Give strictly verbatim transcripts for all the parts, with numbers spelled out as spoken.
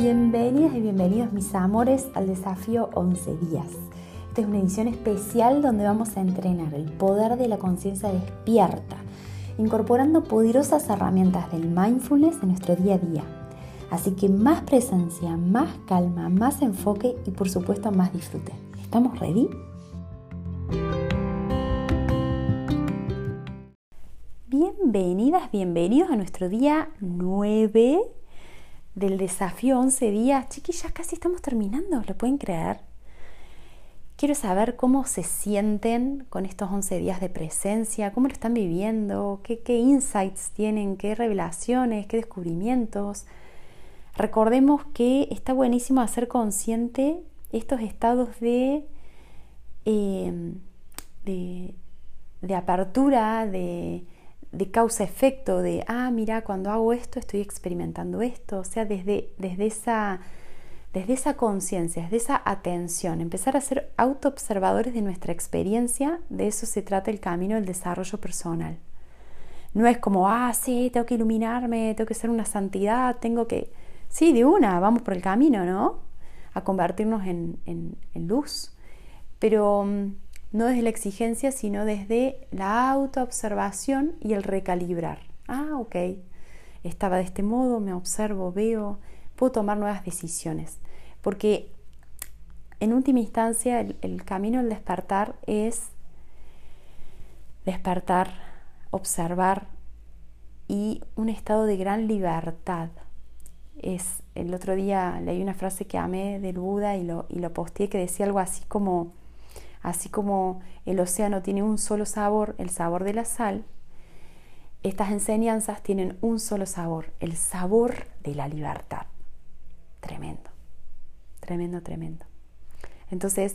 Bienvenidas y bienvenidos mis amores al desafío once días. Esta es una edición especial donde vamos a entrenar el poder de la conciencia despierta, incorporando poderosas herramientas del mindfulness en nuestro día a día. Así que más presencia, más calma, más enfoque y por supuesto más disfrute. ¿Estamos ready? Bienvenidas, bienvenidos a nuestro día nueve del desafío once días. Chiquillas, casi estamos terminando, ¿lo pueden creer? Quiero saber cómo se sienten con estos once días de presencia, cómo lo están viviendo, qué, qué insights tienen, qué revelaciones, qué descubrimientos. Recordemos que está buenísimo hacer consciente estos estados de, eh, de, de apertura, de, de causa-efecto, de, ah, mira, cuando hago esto estoy experimentando esto. O sea, desde, desde esa, desde esa conciencia, desde esa atención, empezar a ser autoobservadores de nuestra experiencia. De eso se trata el camino del desarrollo personal. No es como, ah, sí, tengo que iluminarme, tengo que ser una santidad, tengo que... Sí, de una, vamos por el camino, ¿no? A convertirnos en, en, en luz. Pero no desde la exigencia, sino desde la autoobservación y el recalibrar. Ah, ok, estaba de este modo, me observo, veo, puedo tomar nuevas decisiones. Porque en última instancia el, el camino del despertar es despertar, observar y un estado de gran libertad. Es, el otro día leí una frase que amé del Buda y lo, y lo posteé, que decía algo así como, así como el océano tiene un solo sabor, el sabor de la sal, estas enseñanzas tienen un solo sabor, el sabor de la libertad. Tremendo, tremendo, tremendo. Entonces,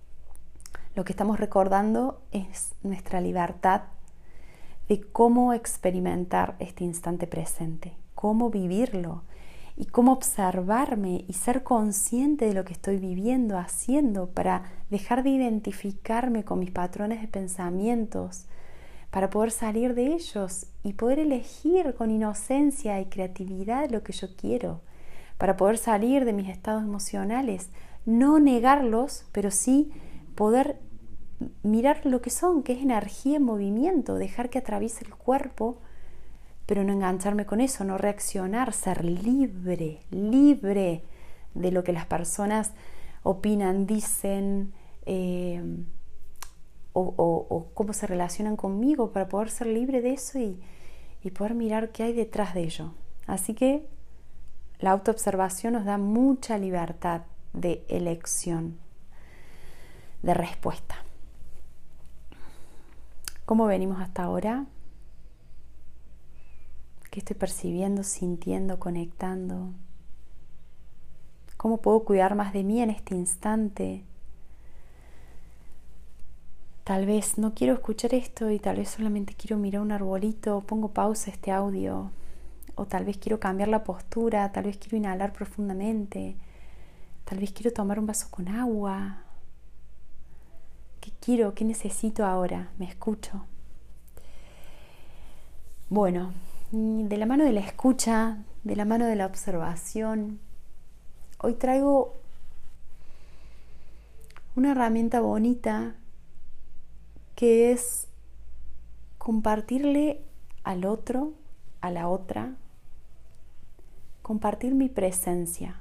lo que estamos recordando es nuestra libertad de cómo experimentar este instante presente, cómo vivirlo, y cómo observarme y ser consciente de lo que estoy viviendo, haciendo, para dejar de identificarme con mis patrones de pensamientos, para poder salir de ellos y poder elegir con inocencia y creatividad lo que yo quiero, para poder salir de mis estados emocionales, no negarlos, pero sí poder mirar lo que son, que es energía en movimiento, dejar que atraviese el cuerpo, pero no engancharme con eso, no reaccionar, ser libre, libre de lo que las personas opinan, dicen eh, o, o, o cómo se relacionan conmigo, para poder ser libre de eso y, y poder mirar qué hay detrás de ello. Así que la autoobservación nos da mucha libertad de elección, de respuesta. ¿Cómo venimos hasta ahora? ¿Qué estoy percibiendo, sintiendo, conectando? ¿Cómo puedo cuidar más de mí en este instante? Tal vez no quiero escuchar esto y tal vez solamente quiero mirar un arbolito, pongo pausa a este audio. O tal vez quiero cambiar la postura, tal vez quiero inhalar profundamente, tal vez quiero tomar un vaso con agua. ¿Qué quiero? ¿Qué necesito ahora? Me escucho. Bueno, de la mano de la escucha, de la mano de la observación, hoy traigo una herramienta bonita que es compartirle al otro, a la otra, compartir mi presencia.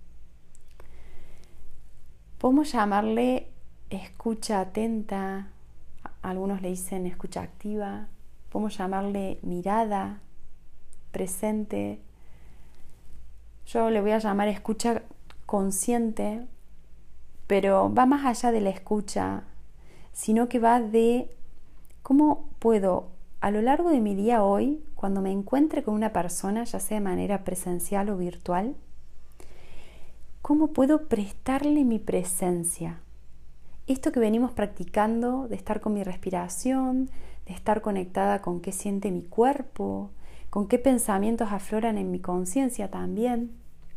Podemos llamarle escucha atenta, algunos le dicen escucha activa, podemos llamarle mirada presente. Yo le voy a llamar escucha consciente, pero va más allá de la escucha, sino que va de cómo puedo a lo largo de mi día hoy, cuando me encuentre con una persona, ya sea de manera presencial o virtual, cómo puedo prestarle mi presencia. Esto que venimos practicando, de estar con mi respiración, de estar conectada con qué siente mi cuerpo, con qué pensamientos afloran en mi conciencia también,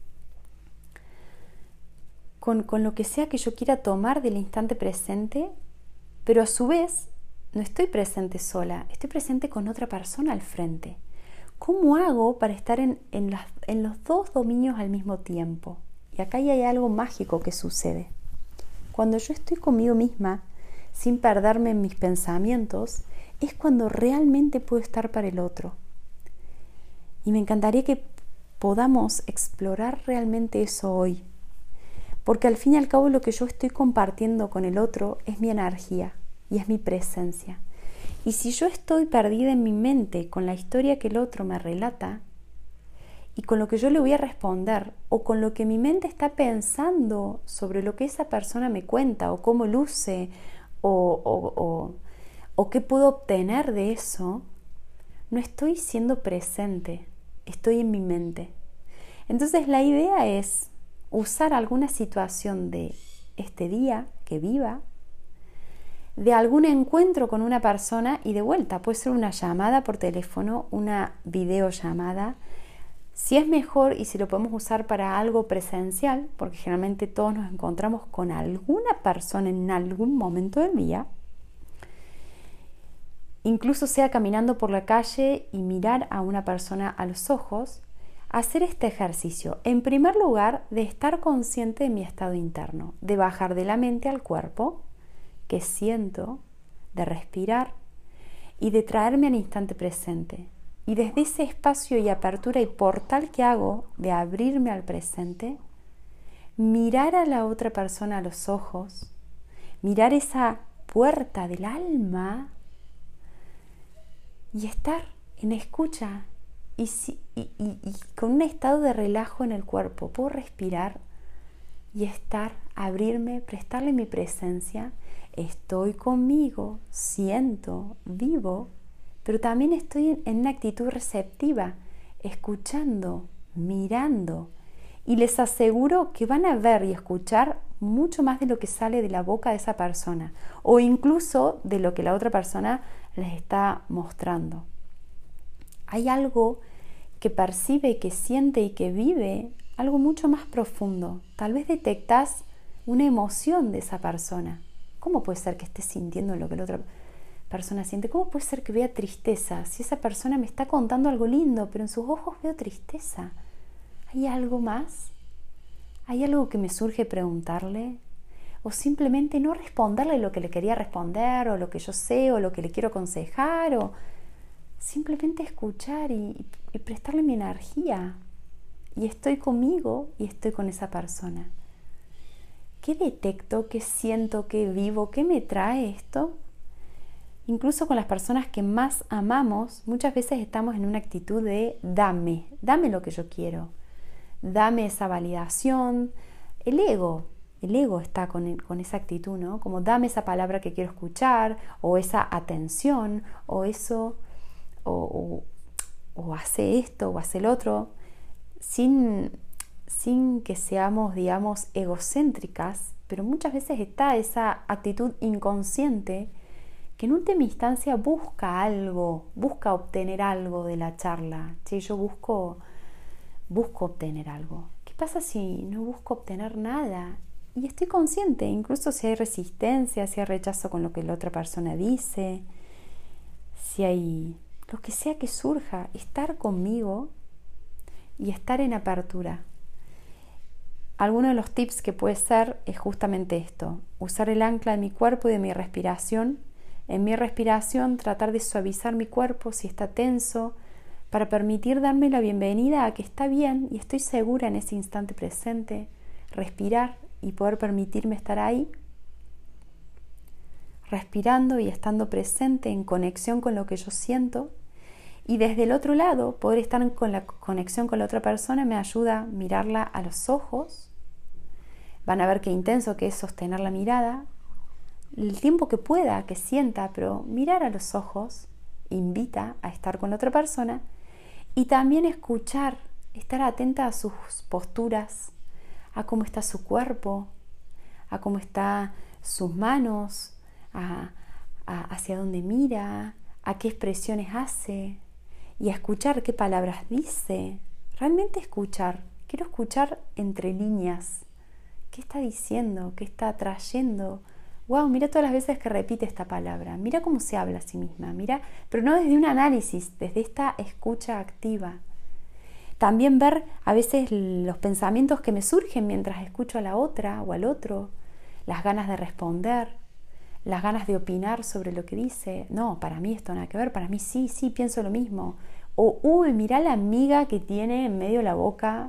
con, con lo que sea que yo quiera tomar del instante presente, pero a su vez no estoy presente sola, estoy presente con otra persona al frente, ¿cómo hago para estar en, en, las, en los dos dominios al mismo tiempo? Y acá hay algo mágico que sucede. Cuando yo estoy conmigo misma, sin perderme en mis pensamientos, es cuando realmente puedo estar para el otro. Y me encantaría que podamos explorar realmente eso hoy. Porque al fin y al cabo lo que yo estoy compartiendo con el otro es mi energía y es mi presencia. Y si yo estoy perdida en mi mente con la historia que el otro me relata y con lo que yo le voy a responder o con lo que mi mente está pensando sobre lo que esa persona me cuenta o cómo luce o, o, o, o qué puedo obtener de eso, no estoy siendo presente, estoy en mi mente. Entonces la idea es usar alguna situación de este día que viva, de algún encuentro con una persona y de vuelta, puede ser una llamada por teléfono, una videollamada, si es mejor y si lo podemos usar para algo presencial, porque generalmente todos nos encontramos con alguna persona en algún momento del día, incluso sea caminando por la calle y mirar a una persona a los ojos, hacer este ejercicio, en primer lugar, de estar consciente de mi estado interno, de bajar de la mente al cuerpo, que siento, de respirar y de traerme al instante presente. Y desde ese espacio y apertura y portal que hago de abrirme al presente, mirar a la otra persona a los ojos, mirar esa puerta del alma y estar en escucha y, y, y, y con un estado de relajo en el cuerpo. Puedo respirar y estar, abrirme, prestarle mi presencia. Estoy conmigo, siento, vivo, pero también estoy en, en una actitud receptiva, escuchando, mirando. Y les aseguro que van a ver y escuchar mucho más de lo que sale de la boca de esa persona o incluso de lo que la otra persona les está mostrando. Hay algo que percibe, que siente y que vive, algo mucho más profundo. Tal vez detectás una emoción de esa persona. ¿Cómo puede ser que esté sintiendo lo que la otra persona siente? ¿Cómo puede ser que vea tristeza? Si esa persona me está contando algo lindo, pero en sus ojos veo tristeza. ¿Hay algo más? ¿Hay algo que me surge preguntarle? O simplemente no responderle lo que le quería responder, o lo que yo sé, o lo que le quiero aconsejar, o simplemente escuchar y, y prestarle mi energía. Y estoy conmigo y estoy con esa persona. ¿Qué detecto? ¿Qué siento? ¿Qué vivo? ¿Qué me trae esto? Incluso con las personas que más amamos, muchas veces estamos en una actitud de dame, dame lo que yo quiero, dame esa validación. El ego, el ego está con, con esa actitud, ¿no? Como dame esa palabra que quiero escuchar, o esa atención, o eso, o, o, o hace esto, o hace el otro, sin... sin que seamos, digamos, egocéntricas, pero muchas veces está esa actitud inconsciente que en última instancia busca algo, busca obtener algo de la charla. ¿Sí? Yo busco, busco obtener algo. ¿Qué pasa si no busco obtener nada? Y estoy consciente, incluso si hay resistencia, si hay rechazo con lo que la otra persona dice, si hay lo que sea que surja, estar conmigo y estar en apertura. Alguno de los tips que puede ser es justamente esto, usar el ancla de mi cuerpo y de mi respiración. En mi respiración tratar de suavizar mi cuerpo si está tenso, para permitir darme la bienvenida a que está bien y estoy segura en ese instante presente, respirar y poder permitirme estar ahí, respirando y estando presente en conexión con lo que yo siento. Y desde el otro lado, poder estar con la conexión con la otra persona me ayuda a mirarla a los ojos. Van a ver qué intenso que es sostener la mirada, el tiempo que pueda, que sienta, pero mirar a los ojos invita a estar con la otra persona y también escuchar, estar atenta a sus posturas, a cómo está su cuerpo, a cómo están sus manos, a, a, hacia dónde mira, a qué expresiones hace. Y a escuchar qué palabras dice, realmente escuchar, quiero escuchar entre líneas, qué está diciendo, qué está trayendo wow, mira todas las veces que repite esta palabra, mira cómo se habla a sí misma, mira, pero no desde un análisis, desde esta escucha activa. También ver a veces los pensamientos que me surgen mientras escucho a la otra o al otro, las ganas de responder, las ganas de opinar sobre lo que dice. No, para mí esto nada que ver, para mí sí, sí, pienso lo mismo. O, uy, mirá la amiga que tiene en medio de la boca.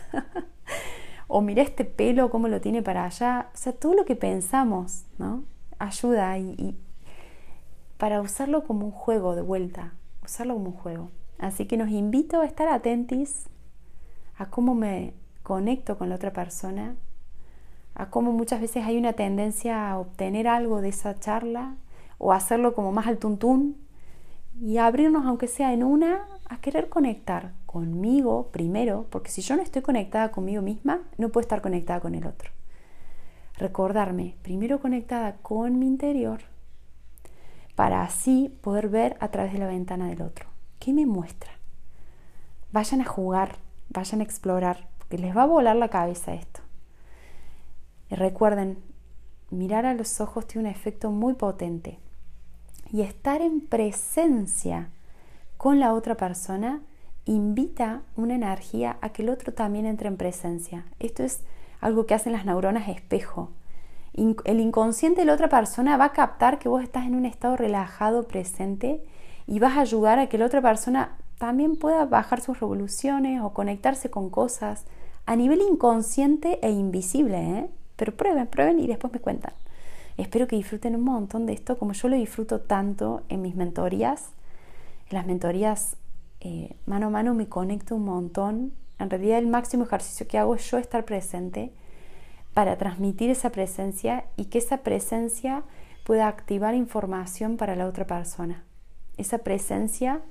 O mirá este pelo, cómo lo tiene para allá. O sea, todo lo que pensamos, ¿no? Ayuda y, y para usarlo como un juego de vuelta, usarlo como un juego. Así que nos invito a estar atentos a cómo me conecto con la otra persona, a cómo muchas veces hay una tendencia a obtener algo de esa charla o a hacerlo como más al tuntún y a abrirnos, aunque sea en una, a querer conectar conmigo primero, porque si yo no estoy conectada conmigo misma, no puedo estar conectada con el otro. Recordarme, primero conectada con mi interior, para así poder ver a través de la ventana del otro. ¿Qué me muestra? Vayan a jugar, vayan a explorar, porque les va a volar la cabeza esto. Y recuerden, mirar a los ojos tiene un efecto muy potente. Y estar en presencia con la otra persona invita una energía a que el otro también entre en presencia. Esto es algo que hacen las neuronas espejo. El inconsciente de la otra persona va a captar que vos estás en un estado relajado, presente, y vas a ayudar a que la otra persona también pueda bajar sus revoluciones o conectarse con cosas a nivel inconsciente e invisible, ¿eh? Pero prueben, prueben y después me cuentan. Espero que disfruten un montón de esto, como yo lo disfruto tanto en mis mentorías. En las mentorías eh, mano a mano me conecto un montón. En realidad el máximo ejercicio que hago es yo estar presente para transmitir esa presencia y que esa presencia pueda activar información para la otra persona. Esa presencia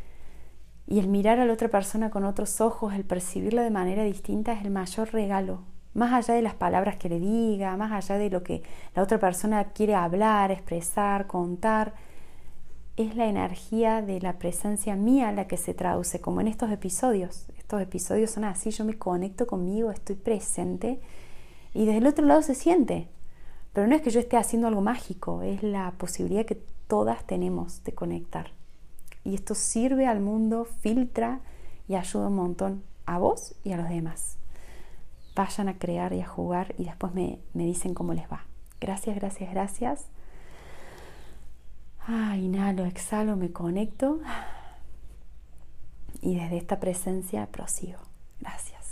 y el mirar a la otra persona con otros ojos, el percibirla de manera distinta es el mayor regalo. Más allá de las palabras que le diga, más allá de lo que la otra persona quiere hablar, expresar, contar, es la energía de la presencia mía la que se traduce, como en estos episodios. Estos episodios son así, yo me conecto conmigo, estoy presente y desde el otro lado se siente. Pero no es que yo esté haciendo algo mágico, es la posibilidad que todas tenemos de conectar. Y esto sirve al mundo, filtra y ayuda un montón a vos y a los demás. Vayan a crear y a jugar y después me, me dicen cómo les va. Gracias, gracias, gracias. Ah, inhalo, exhalo, me conecto. Y desde esta presencia prosigo. Gracias.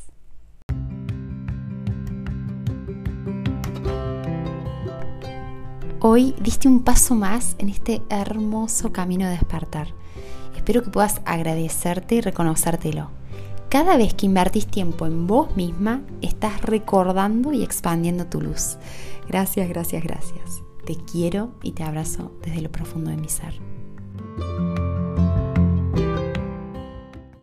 Hoy diste un paso más en este hermoso camino de despertar. Espero que puedas agradecerte y reconocértelo. Cada vez que invertís tiempo en vos misma, estás recordando y expandiendo tu luz. Gracias, gracias, gracias. Te quiero y te abrazo desde lo profundo de mi ser.